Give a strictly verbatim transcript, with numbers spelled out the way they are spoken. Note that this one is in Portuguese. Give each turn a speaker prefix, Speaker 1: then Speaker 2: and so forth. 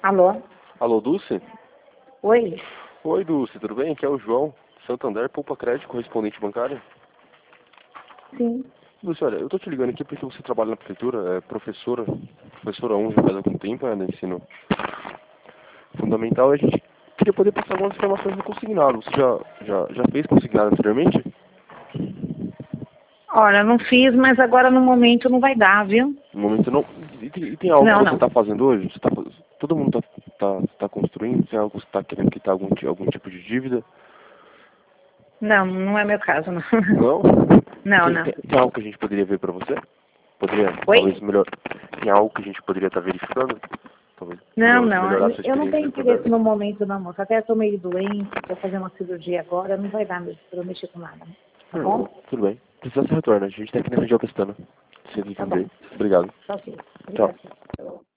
Speaker 1: Alô?
Speaker 2: Alô, Dulce?
Speaker 1: Oi?
Speaker 2: Oi, Dulce, tudo bem? Aqui é o João, Santander, Poupa Crédito, correspondente bancário.
Speaker 1: Sim.
Speaker 2: Dulce, olha, eu tô te ligando aqui porque você trabalha na prefeitura, é professora, professora um já faz algum tempo, né, no ensino fundamental, e a gente queria poder passar algumas informações no consignado. Você já, já, já fez consignado anteriormente?
Speaker 1: Olha, não fiz, mas agora no momento não vai dar, viu?
Speaker 2: No momento não. E tem, e tem algo
Speaker 1: Não,
Speaker 2: que você
Speaker 1: não.
Speaker 2: está fazendo hoje? Você tá, faz- todo mundo está tá, tá tá construindo? Tem algo que você está querendo quitar algum, ti- algum tipo de dívida?
Speaker 1: Não, não é meu caso, não.
Speaker 2: Não?
Speaker 1: Não,
Speaker 2: Tem,
Speaker 1: não.
Speaker 2: tem, tem algo que a gente poderia ver para você? Poderia, talvez,
Speaker 1: Oi?
Speaker 2: melhor. Tem algo que a gente poderia estar verificando? Talvez
Speaker 1: Não,
Speaker 2: melhor,
Speaker 1: não.
Speaker 2: melhorar sua
Speaker 1: Eu não tenho
Speaker 2: experiência para
Speaker 1: interesse
Speaker 2: dentro.
Speaker 1: no momento, não, moça. Até estou meio doente, vou fazer uma cirurgia agora, não vai dar mesmo para eu mexer com nada. Tá
Speaker 2: Não,
Speaker 1: bom?
Speaker 2: tudo bem. Precisa você retorna. A gente está aqui na região pestana. Você tem que
Speaker 1: Tá bom.
Speaker 2: ver. Obrigado.
Speaker 1: Tá ok.
Speaker 2: Tchau.
Speaker 1: Obrigada.